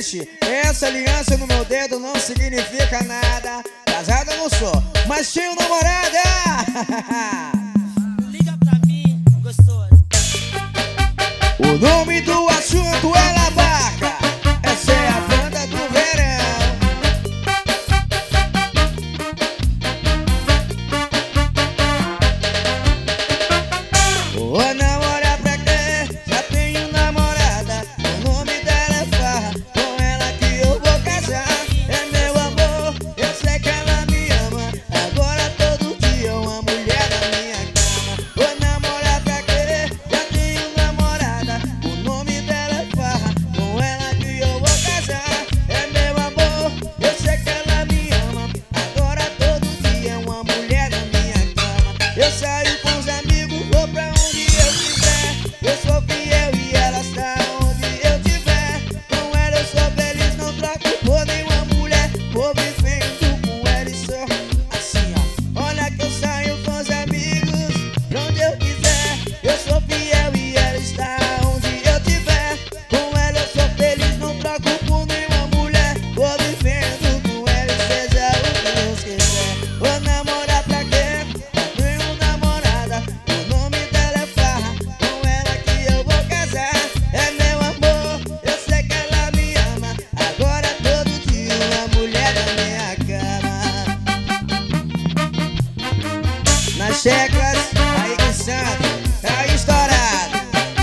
seguinte, essa aliança no meu dedo não significa nada. Casada eu não sou, mas tenho namorada. Liga pra mim, gostoso. O nome do assunto é Lavaca. Essa é a banda do verão. Vou namorar pra quê? Já tenho namorada. O nome dela é Farra. Com ela que eu vou casar. É meu amor, eu sei que ela me ama. Agora todo dia uma mulher na minha cama. Vou namorar pra quê? Já tenho namorada. O nome dela é Farra. Com ela que eu vou casar. É meu amor, eu sei que ela me ama. Agora todo dia uma mulher na minha cama. Eu saio com os amigos, vou pra onde eu quiser. Eu sou fiel e ela está onde eu tiver. Com ela eu sou feliz, não troco por nenhuma mulher. Vou vivendo com ela e só assim, ó. Olha que eu saio com os amigos pra onde eu quiser. Eu sou fiel e ela está onde eu tiver. Com ela eu sou feliz, não troco por nenhuma mulher. Vou vivendo com ela e seja o que Deus quiser. Vou namorar pra quê? Tenho namorada. O nome dela é Farra. Com ela que eu vou casar. É meu amor, eu sei que ela me ama. Agora todo dia uma mulher na minha cama. Nas teclas, aí que santo, tá estourado.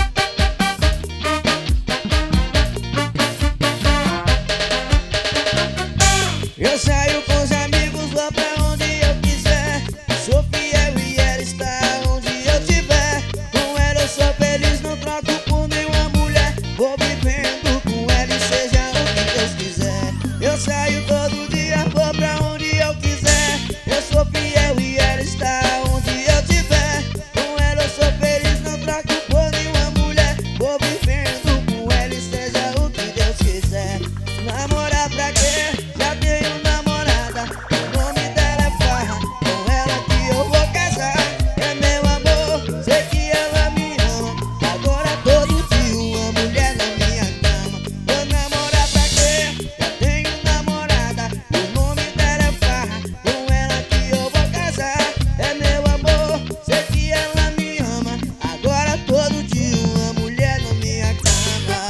Eu saio com os amigos, vou pra onde eu quiser. Sou fiel e ela está onde eu tiver. Com ela eu sou feliz, não troco por nenhuma mulher. Vou vivendo com ela e seja o que Deus quiser. Eu saio todo dia, vou pra onde eu quiser. Eu sou fiel e ela está onde eu tiver. Com ela eu sou feliz, não troco por nenhuma mulher. Vou vivendo com ela e seja o que Deus quiser. Namorar pra quê? Já tenho namorada. O nome dela é Farra. Com ela que eu vou casar. É meu amor, sei que ela me ama. Agora todo dia uma mulher na minha cama. Vou namorar pra quê? Já tenho namorada. O nome dela é Farra. Com ela que eu vou casar. É meu amor, sei que ela me ama. Agora todo dia uma mulher na minha cama.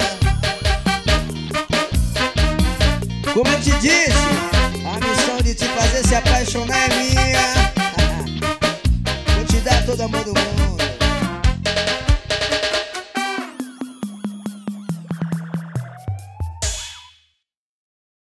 Como eu te disse, a missão de te fazer se apaixonar